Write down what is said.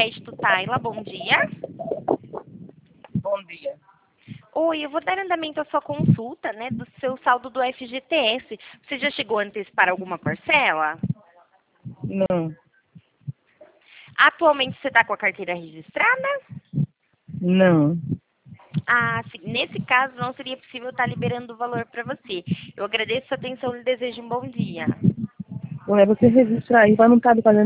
crédito Taila, bom dia. Bom dia. Oi, eu vou dar andamento à sua consulta, né, do seu saldo do FGTS. Você já chegou a antecipar alguma parcela? Não. Atualmente você está com a carteira registrada? Não. Ah, sim. Nesse caso, não seria possível estar liberando o valor para você. Eu agradeço a sua atenção e lhe desejo um bom dia. Ué, você registrar aí, vai não estar fazendo